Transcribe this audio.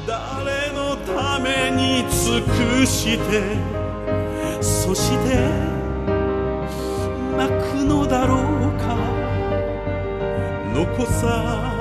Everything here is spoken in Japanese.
誰のために尽くして、そして泣くのだろうか。残さ